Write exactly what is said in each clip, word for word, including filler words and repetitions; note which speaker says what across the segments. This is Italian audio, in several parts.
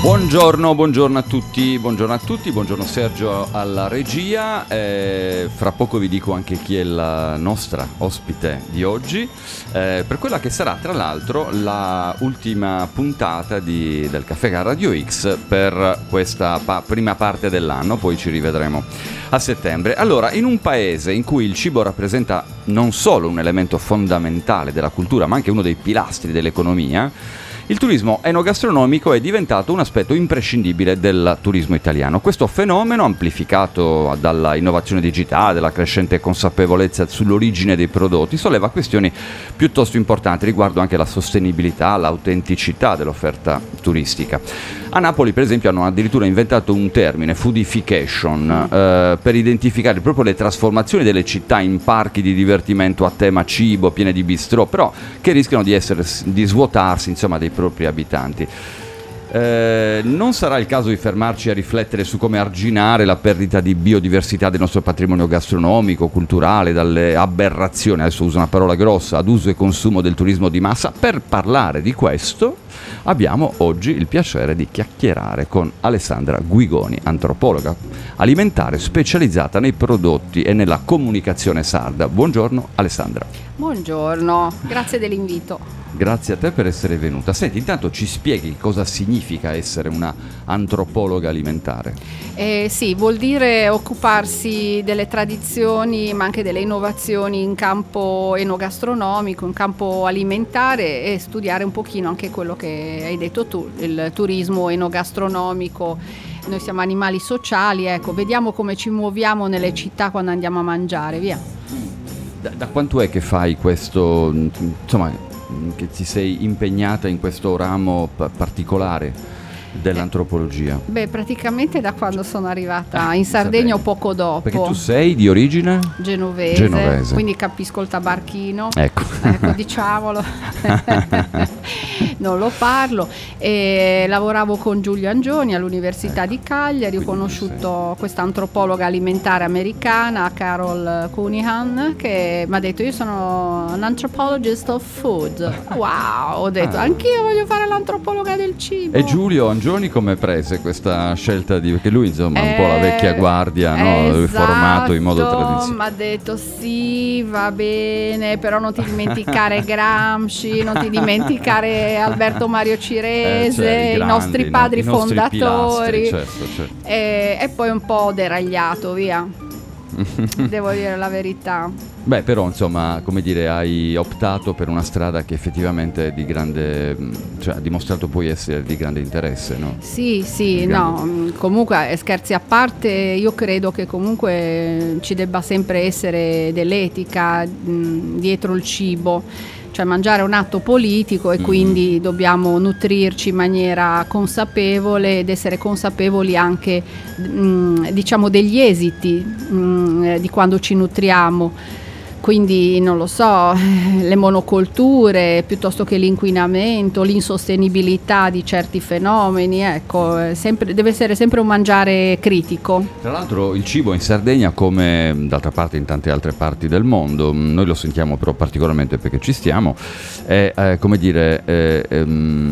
Speaker 1: Buongiorno, buongiorno a tutti, buongiorno a tutti, buongiorno Sergio alla regia. Eh, fra poco vi dico anche chi è la nostra ospite di oggi, eh, per quella che sarà tra l'altro la ultima puntata di, del Caffè Radio X per questa pa- prima parte dell'anno, poi ci rivedremo a settembre. Allora, in un paese in cui il cibo rappresenta non solo un elemento fondamentale della cultura, ma anche uno dei pilastri dell'economia, il turismo enogastronomico è diventato un aspetto imprescindibile del turismo italiano. Questo fenomeno, amplificato dalla innovazione digitale, dalla crescente consapevolezza sull'origine dei prodotti, solleva questioni piuttosto importanti riguardo anche la sostenibilità, l'autenticità dell'offerta turistica. A Napoli, per esempio, hanno addirittura inventato un termine, foodification, eh, per identificare proprio le trasformazioni delle città in parchi di divertimento a tema cibo, piene di bistrò, però che rischiano di essere, di svuotarsi, insomma, dei propri abitanti. Eh, non sarà il caso di fermarci a riflettere su come arginare la perdita di biodiversità del nostro patrimonio gastronomico, culturale, dalle aberrazioni, adesso uso una parola grossa, ad uso e consumo del turismo di massa. Per parlare di questo abbiamo oggi il piacere di chiacchierare con Alessandra Guigoni, antropologa alimentare specializzata nei prodotti e nella comunicazione sarda. Buongiorno Alessandra.
Speaker 2: Buongiorno, grazie dell'invito.
Speaker 1: Grazie a te per essere venuta. Senti, intanto ci spieghi cosa significa essere una antropologa alimentare?
Speaker 2: Eh, sì, vuol dire occuparsi delle tradizioni ma anche delle innovazioni in campo enogastronomico, in campo alimentare, e studiare un pochino anche quello che hai detto tu, il turismo enogastronomico. Noi siamo animali sociali, ecco, vediamo come ci muoviamo nelle città quando andiamo a mangiare, via.
Speaker 1: Da, da quanto è che fai questo, insomma, che ti sei impegnata in questo ramo p- particolare dell'antropologia?
Speaker 2: Beh, praticamente da quando sono arrivata in Sardegna o poco dopo.
Speaker 1: Perché tu sei di origine?
Speaker 2: Genovese,
Speaker 1: Genovese.
Speaker 2: Quindi capisco il tabarchino.
Speaker 1: Ecco,
Speaker 2: ecco diciamolo. Non lo parlo. E lavoravo con Giulio Angioni all'Università ecco. di Cagliari. Ho conosciuto questa antropologa alimentare americana, Carol Cunningham, che mi ha detto: io sono un anthropologist of food. Wow, ho detto ah. anch'io voglio fare l'antropologa del cibo.
Speaker 1: E Giulio Angioni come prese questa scelta di, perché lui insomma è un po' la vecchia guardia, no?
Speaker 2: Esatto,
Speaker 1: Riformato in modo tradizionale.
Speaker 2: Mi ha detto sì, va bene, però non ti dimenticare Gramsci, non ti dimenticare Alberto Mario Cirese,
Speaker 1: eh, cioè, i, grandi,
Speaker 2: i nostri padri
Speaker 1: no? I nostri
Speaker 2: fondatori.
Speaker 1: pilastri, certo, certo.
Speaker 2: E, e poi un po' deragliato, via. Devo dire la verità.
Speaker 1: Beh, però insomma, come dire, hai optato per una strada che effettivamente è di grande, cioè ha dimostrato poi essere di grande interesse, no?
Speaker 2: Sì, sì, no, comunque scherzi a parte, io credo che comunque ci debba sempre essere dell'etica mh, dietro il cibo. Cioè mangiare è un atto politico e quindi mm. dobbiamo nutrirci in maniera consapevole ed essere consapevoli anche mh, diciamo degli esiti mh, di quando ci nutriamo. Quindi non lo so, le monocolture piuttosto che l'inquinamento, l'insostenibilità di certi fenomeni, ecco, sempre, deve essere sempre un mangiare critico.
Speaker 1: Tra l'altro il cibo in Sardegna, come d'altra parte in tante altre parti del mondo, noi lo sentiamo però particolarmente perché ci stiamo, è eh, come dire, è, è,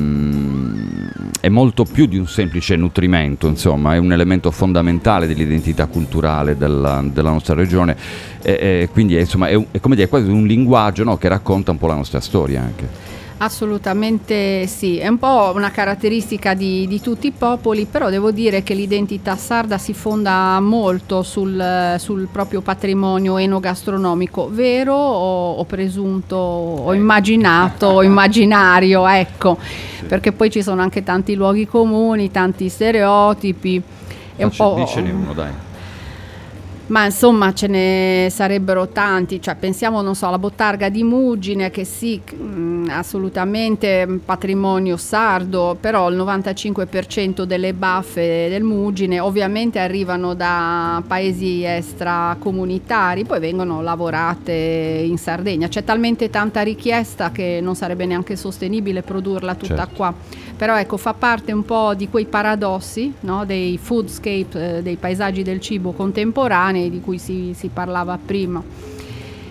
Speaker 1: è molto più di un semplice nutrimento, insomma, è un elemento fondamentale dell'identità culturale della, della nostra regione, e, e quindi è, insomma, è, è come dire, quasi un linguaggio, no, che racconta un po' la nostra storia anche.
Speaker 2: Assolutamente sì, è un po' una caratteristica di, di tutti i popoli, però devo dire che l'identità sarda si fonda molto sul, sul proprio patrimonio enogastronomico, vero o, o presunto o immaginato o immaginario, ecco, sì. Perché poi ci sono anche tanti luoghi comuni, tanti stereotipi. È un po'...
Speaker 1: Dicene uno, dai.
Speaker 2: Ma insomma ce ne sarebbero tanti, cioè pensiamo, non so, alla Bottarga di Mugine, che sì, mh, assolutamente patrimonio sardo, però il novantacinque per cento delle baffe del Mugine ovviamente arrivano da paesi extracomunitari, poi vengono lavorate in Sardegna. C'è talmente tanta richiesta che non sarebbe neanche sostenibile produrla tutta certo. qua. Però ecco, fa parte un po' di quei paradossi, no? Dei foodscape, eh, dei paesaggi del cibo contemporanei di cui si, si parlava prima.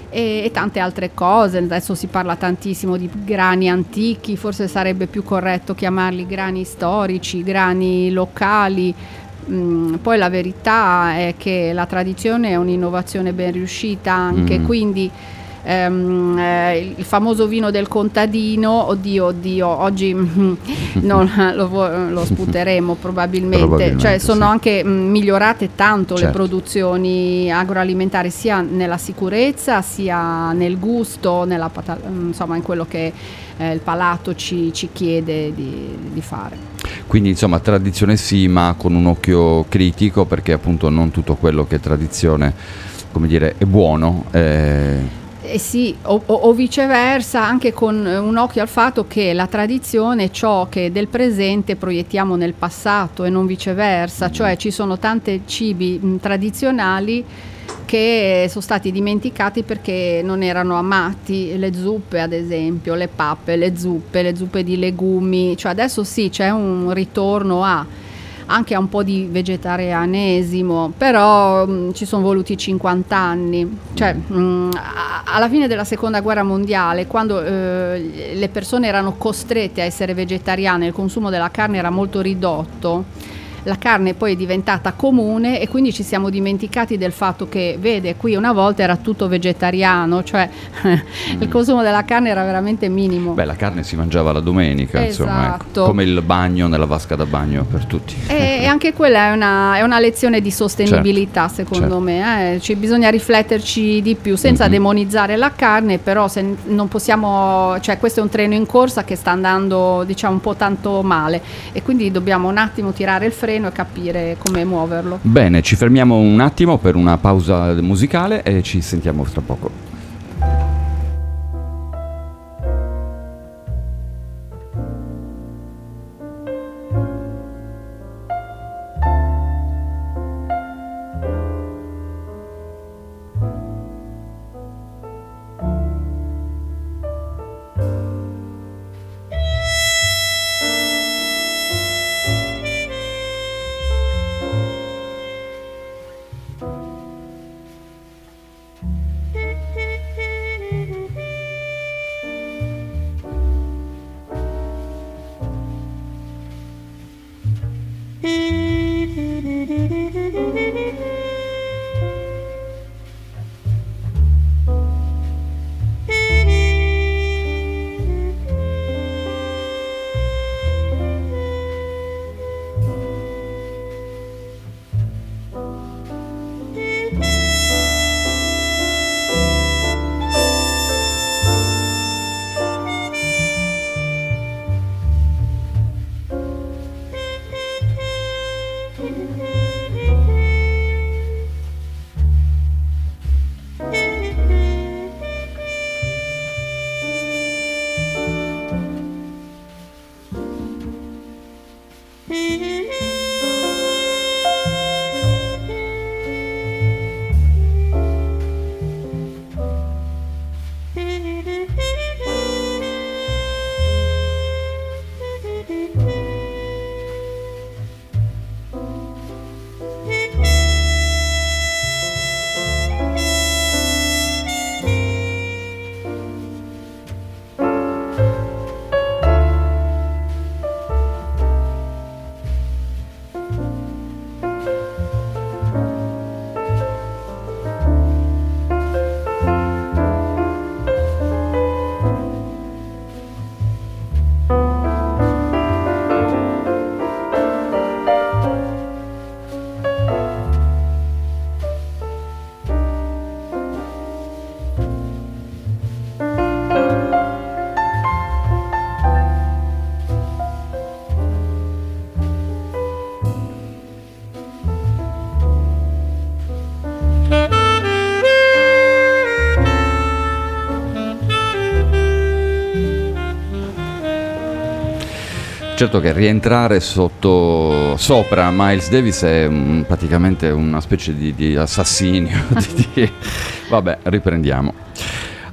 Speaker 2: e, e tante altre cose. Adesso si parla tantissimo di grani antichi, forse sarebbe più corretto chiamarli grani storici, grani locali. Mm, poi la verità è che la tradizione è un'innovazione ben riuscita anche, mm. quindi ehm, eh, il famoso vino del contadino, oddio, oddio, oggi mm, non lo, lo sputeremo probabilmente, probabilmente cioè sono sì. anche mm, migliorate tanto certo. le produzioni agroalimentari, sia nella sicurezza sia nel gusto, nella, insomma in quello che eh, il palato ci, ci chiede di, di fare.
Speaker 1: Quindi insomma tradizione sì, ma con un occhio critico, perché appunto non tutto quello che è tradizione, come dire, è buono. Eh...
Speaker 2: Eh sì, o, o viceversa, anche con un occhio al fatto che la tradizione è ciò che del presente proiettiamo nel passato e non viceversa, mm. cioè ci sono tanti cibi mh, tradizionali che sono stati dimenticati perché non erano amati, le zuppe ad esempio, le pappe, le zuppe, le zuppe di legumi, cioè adesso sì c'è un ritorno a anche a un po' di vegetarianesimo, però mh, ci sono voluti cinquanta anni, cioè mh, a, alla fine della seconda guerra mondiale, quando eh, le persone erano costrette a essere vegetariane, il consumo della carne era molto ridotto, la carne poi è diventata comune e quindi ci siamo dimenticati del fatto che, vede, qui una volta era tutto vegetariano, cioè mm. il consumo della carne era veramente minimo.
Speaker 1: Beh, la carne si mangiava la domenica,
Speaker 2: esatto.
Speaker 1: insomma, ecco, come il bagno nella vasca da bagno per tutti.
Speaker 2: E, e anche quella è una, è una lezione di sostenibilità, certo, secondo certo. me, eh. Ci bisogna rifletterci di più, senza mm-hmm. demonizzare la carne, però se non possiamo, cioè questo è un treno in corsa che sta andando, diciamo, un po' tanto male e quindi dobbiamo un attimo tirare il freno e capire come muoverlo.
Speaker 1: Bene, ci fermiamo un attimo per una pausa musicale e ci sentiamo tra poco. Certo che rientrare sotto sopra Miles Davis è un, praticamente una specie di, di assassinio. di, di, vabbè, riprendiamo.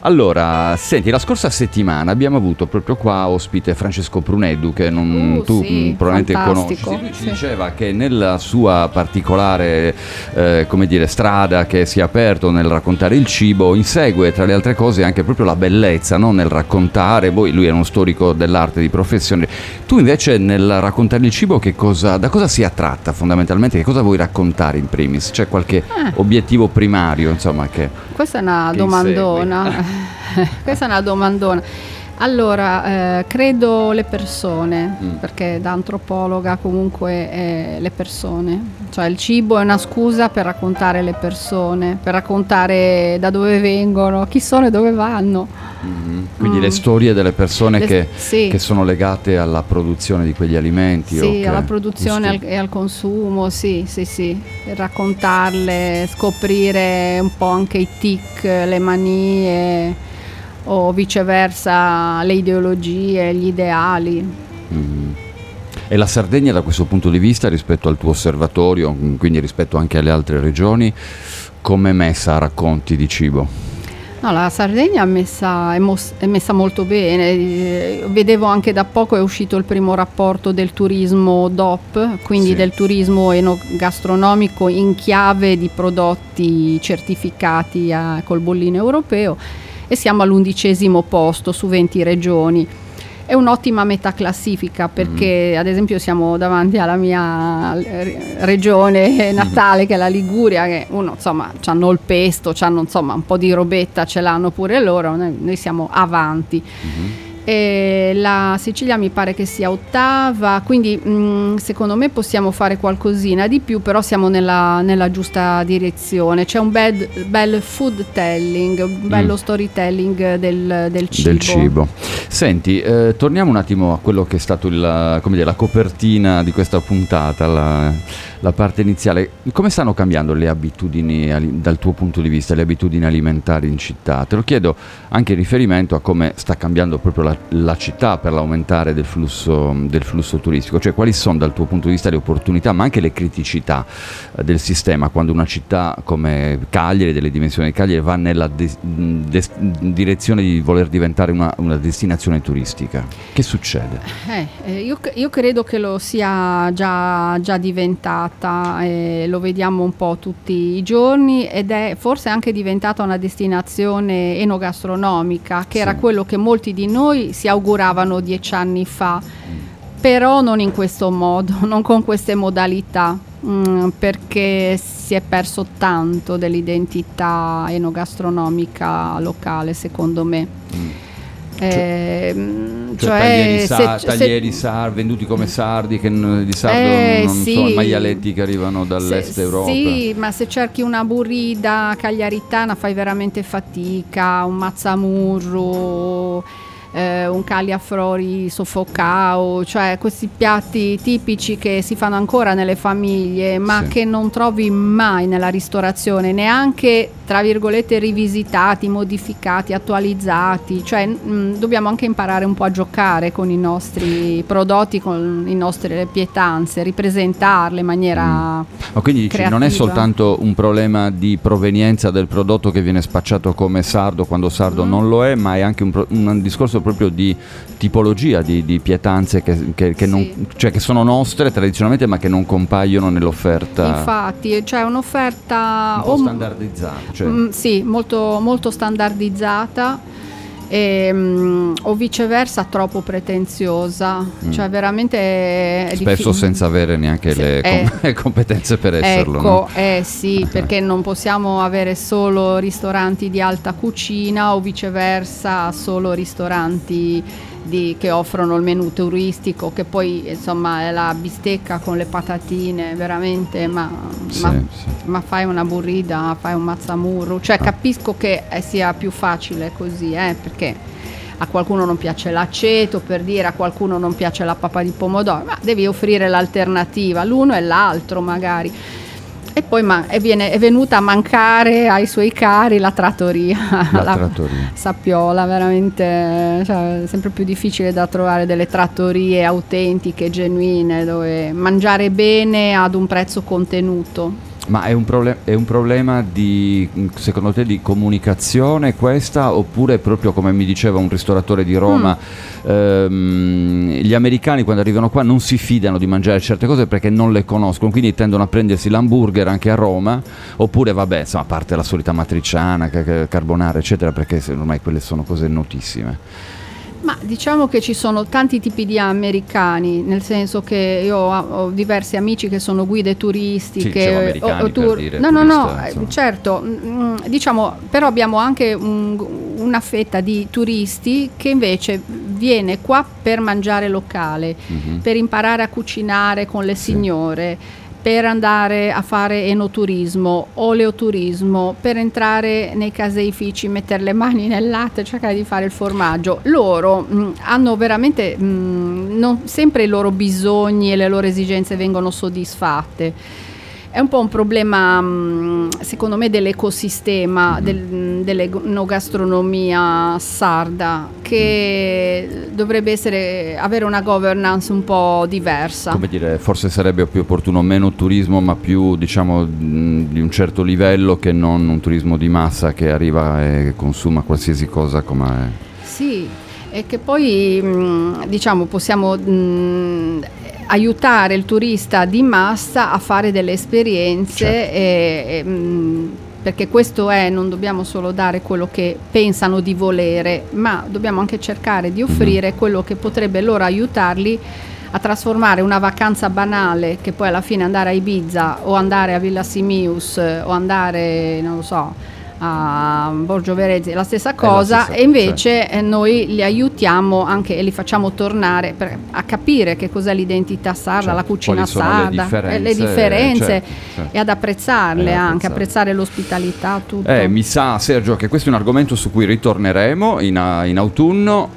Speaker 1: Allora, senti, la scorsa settimana abbiamo avuto proprio qua ospite Francesco Pruneddu, che non,
Speaker 2: uh,
Speaker 1: tu
Speaker 2: sì,
Speaker 1: mh, probabilmente conosci.
Speaker 2: fantastico.
Speaker 1: Sì, lui ci
Speaker 2: Sì.
Speaker 1: diceva che nella sua particolare eh, come dire, strada che si è aperto nel raccontare il cibo, insegue tra le altre cose anche proprio la bellezza, no? Nel raccontare. Poi lui è uno storico dell'arte di professione. Tu invece nel raccontare il cibo che cosa, da cosa si attratta fondamentalmente? Che cosa vuoi raccontare in primis? C'è qualche
Speaker 2: Eh.
Speaker 1: obiettivo primario, insomma, che
Speaker 2: Questa è una
Speaker 1: che
Speaker 2: domandona. Questa è una domandona. Allora, eh, credo le persone,
Speaker 1: Mm.
Speaker 2: perché da antropologa comunque eh, le persone. Cioè il cibo è una scusa per raccontare le persone, per raccontare da dove vengono, chi sono e dove vanno.
Speaker 1: Mhm. Quindi
Speaker 2: Mm.
Speaker 1: le storie delle persone
Speaker 2: Le-
Speaker 1: che,
Speaker 2: sì.
Speaker 1: che sono legate alla produzione di quegli alimenti. o
Speaker 2: Sì,
Speaker 1: che-
Speaker 2: alla produzione
Speaker 1: giusto?
Speaker 2: al- e al consumo, sì, sì, sì, raccontarle, scoprire un po' anche i tic, le manie o viceversa le ideologie, gli ideali.
Speaker 1: Mhm. E la Sardegna da questo punto di vista rispetto al tuo osservatorio, quindi rispetto anche alle altre regioni, come è messa a racconti di cibo?
Speaker 2: No, la Sardegna è messa, è mos- è messa molto bene. Eh, Vedevo anche da poco è uscito il primo rapporto del turismo D O P, quindi
Speaker 1: Sì.
Speaker 2: del turismo enogastronomico in chiave di prodotti certificati a- col bollino europeo, e siamo all'undicesimo posto su venti regioni. È un'ottima metaclassifica perché ad esempio siamo davanti alla mia eh, regione natale, che è la Liguria, che uno insomma c'hanno il pesto, c'hanno insomma un po' di robetta, ce l'hanno pure loro, noi, noi siamo avanti.
Speaker 1: Mhm.
Speaker 2: E la Sicilia mi pare che sia ottava, quindi mh, secondo me possiamo fare qualcosina di più, però siamo nella, nella giusta direzione. C'è un bel, bel food telling, un bello
Speaker 1: Mm.
Speaker 2: storytelling del, del cibo.
Speaker 1: Del cibo. Senti, eh, torniamo un attimo a quello che è stato il, come dire, la copertina di questa puntata, la, la parte iniziale. Come stanno cambiando le abitudini, ali- dal tuo punto di vista, le abitudini alimentari in città? Te lo chiedo anche in riferimento a come sta cambiando proprio la, la città per l'aumentare del flusso, del flusso turistico. Cioè, quali sono dal tuo punto di vista le opportunità, ma anche le criticità eh, del sistema quando una città come Cagliari, delle dimensioni di Cagliari, va nella de- des- direzione di voler diventare una, una destinazione turistica? Che succede?
Speaker 2: Eh, eh, io, io credo che lo sia già, già diventata, eh, lo vediamo un po' tutti i giorni, ed è forse anche diventata una destinazione enogastronomica, che
Speaker 1: Sì.
Speaker 2: era quello che molti di noi si auguravano dieci anni fa, però non in questo modo, non con queste modalità, mm, perché si è perso tanto dell'identità enogastronomica locale, secondo me.
Speaker 1: Mm.
Speaker 2: Eh,
Speaker 1: Cioè,
Speaker 2: cioè,
Speaker 1: taglieri, sa-
Speaker 2: se-
Speaker 1: taglieri
Speaker 2: se-
Speaker 1: sar- venduti come sardi, che n- di sardo
Speaker 2: Eh,
Speaker 1: non
Speaker 2: sì.
Speaker 1: so, maialetti che arrivano dall'est
Speaker 2: Se-
Speaker 1: Europa.
Speaker 2: Sì, ma se cerchi una burrida cagliaritana fai veramente fatica, un mazzamurro, eh, un cagliaflori soffocao, cioè questi piatti tipici che si fanno ancora nelle famiglie, ma
Speaker 1: Sì.
Speaker 2: che non trovi mai nella ristorazione, neanche tra virgolette rivisitati, modificati, attualizzati. Cioè mh, dobbiamo anche imparare un po' a giocare con i nostri prodotti, con le nostre pietanze, ripresentarle in maniera
Speaker 1: Ma quindi dici, non è
Speaker 2: creativa.
Speaker 1: soltanto un problema di provenienza del prodotto che viene spacciato come sardo quando sardo
Speaker 2: Mm.
Speaker 1: non lo è, ma è anche un, pro- un discorso proprio di tipologia di, di pietanze che, che- che non-
Speaker 2: Sì.
Speaker 1: cioè che sono nostre tradizionalmente, ma che non compaiono nell'offerta
Speaker 2: Infatti, cioè un'offerta
Speaker 1: un po'
Speaker 2: o-
Speaker 1: standardizzata. Cioè,
Speaker 2: Mm, sì, molto, molto standardizzata, e, mm, o viceversa troppo pretenziosa,
Speaker 1: Mm.
Speaker 2: cioè veramente è
Speaker 1: spesso
Speaker 2: diffi-
Speaker 1: senza avere neanche
Speaker 2: Sì,
Speaker 1: le
Speaker 2: eh.
Speaker 1: com- competenze per esserlo.
Speaker 2: Ecco,
Speaker 1: no?
Speaker 2: eh sì, perché non possiamo avere solo ristoranti di alta cucina o viceversa solo ristoranti di- che offrono il menù turistico, che poi insomma è la bistecca con le patatine, veramente, ma,
Speaker 1: Sì,
Speaker 2: ma,
Speaker 1: sì.
Speaker 2: ma fai una burrida, fai un mazzamurro, cioè capisco che eh, sia più facile così, eh, perché a qualcuno non piace l'aceto, per dire, a qualcuno non piace la pappa di pomodoro, ma devi offrire l'alternativa, l'uno e l'altro magari. E poi ma- e viene, è venuta a mancare ai suoi cari la trattoria,
Speaker 1: La trattoria.
Speaker 2: Sappiola, veramente, cioè, è sempre più difficile da trovare delle trattorie autentiche, genuine, dove mangiare bene ad un prezzo contenuto.
Speaker 1: Ma è un, proble- è un problema di, secondo te, di comunicazione questa, oppure proprio come mi diceva un ristoratore di Roma, mm. ehm, gli americani quando arrivano qua non si fidano di mangiare certe cose perché non le conoscono, quindi tendono a prendersi l'hamburger anche a Roma, oppure vabbè, insomma, a parte la solita matriciana, carbonara eccetera, perché ormai quelle sono cose notissime.
Speaker 2: Ma diciamo che ci sono tanti tipi di americani, nel senso che io ho, ho diversi amici che sono guide turistiche,
Speaker 1: sì, americani,
Speaker 2: o, o tour,
Speaker 1: per dire,
Speaker 2: no
Speaker 1: turista,
Speaker 2: no no,
Speaker 1: insomma.
Speaker 2: certo, mh, diciamo, però abbiamo anche un, una fetta di turisti che invece viene qua per mangiare locale, mm-hmm. per imparare a cucinare con le sì. signore, per andare a fare enoturismo, oleoturismo, per entrare nei caseifici, mettere le mani nel latte e cercare di fare il formaggio. Loro mh, hanno veramente, mh, non sempre i loro bisogni e le loro esigenze vengono soddisfatte. È un po' un problema, mh, secondo me, dell'ecosistema, mm-hmm. del, dell'enogastronomia sarda, che dovrebbe essere, avere una governance un po' diversa.
Speaker 1: Come dire, forse sarebbe più opportuno meno turismo, ma più, diciamo, mh, di un certo livello, che non un turismo di massa che arriva e consuma qualsiasi cosa come...
Speaker 2: Sì, e che poi, mh, diciamo, possiamo... Mh, aiutare il turista di massa a fare delle esperienze, certo. e, e, mh, perché questo è, non dobbiamo solo dare quello che pensano di volere, ma dobbiamo anche cercare di offrire mm-hmm. quello che potrebbe loro aiutarli a trasformare una vacanza banale, che poi alla fine andare a Ibiza o andare a Villa Simius o andare, non lo so, a Borgo Verezzi, la stessa cosa, la stessa, e invece certo. noi li aiutiamo anche e li facciamo tornare per, a capire che cos'è l'identità sarda, certo. la cucina sarda, le differenze, le differenze certo, certo. e ad apprezzarle, e anche apprezzare. apprezzare l'ospitalità, tutto.
Speaker 1: Eh, mi sa, Sergio, che questo è un argomento su cui ritorneremo in, in autunno.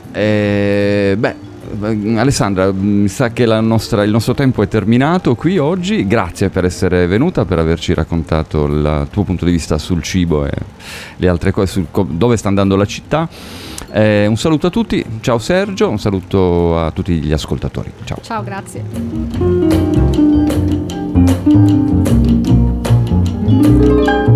Speaker 1: E, beh, Alessandra, mi sa che la nostra, il nostro tempo è terminato qui oggi. Grazie per essere venuta, per averci raccontato il tuo punto di vista sul cibo e le altre cose, sul co- dove sta andando la città. Eh, un saluto a tutti, ciao Sergio, un saluto a tutti gli ascoltatori. Ciao.
Speaker 2: Ciao, grazie.